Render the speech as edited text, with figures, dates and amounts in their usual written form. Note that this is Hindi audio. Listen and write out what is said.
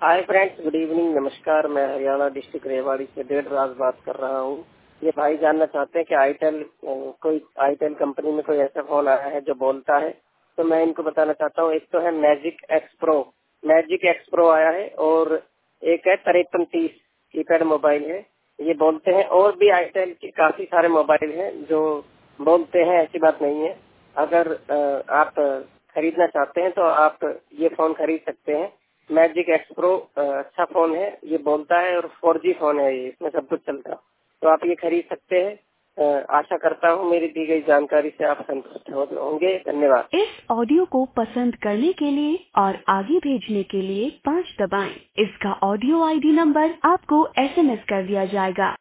हाय फ्रेंड्स, गुड इवनिंग, नमस्कार। मैं हरियाणा डिस्ट्रिक्ट रेवाड़ी से डेढ़ राज बात कर रहा हूँ। ये भाई जानना चाहते हैं कि आईटेल कंपनी में कोई ऐसा फोन आया है जो बोलता है। तो मैं इनको बताना चाहता हूँ, एक तो है मैजिक एक्स प्रो आया है और एक है 5330 कीपैड मोबाइल है, ये बोलते हैं। और भी आईटेल के काफी सारे मोबाइल हैं जो बोलते हैं, ऐसी बात नहीं है। अगर आप खरीदना चाहते हैं तो आप ये फोन खरीद सकते हैं। मैजिक एक्स प्रो अच्छा फोन है, ये बोलता है और 4G फोन है, ये इसमें सब कुछ चलता है, तो आप ये खरीद सकते हैं। आशा करता हूँ मेरी दी गई जानकारी से आप संतुष्ट होंगे। धन्यवाद। इस ऑडियो को पसंद करने के लिए और आगे भेजने के लिए 5 दबाएं। इसका ऑडियो ID नंबर आपको SMS कर दिया जाएगा।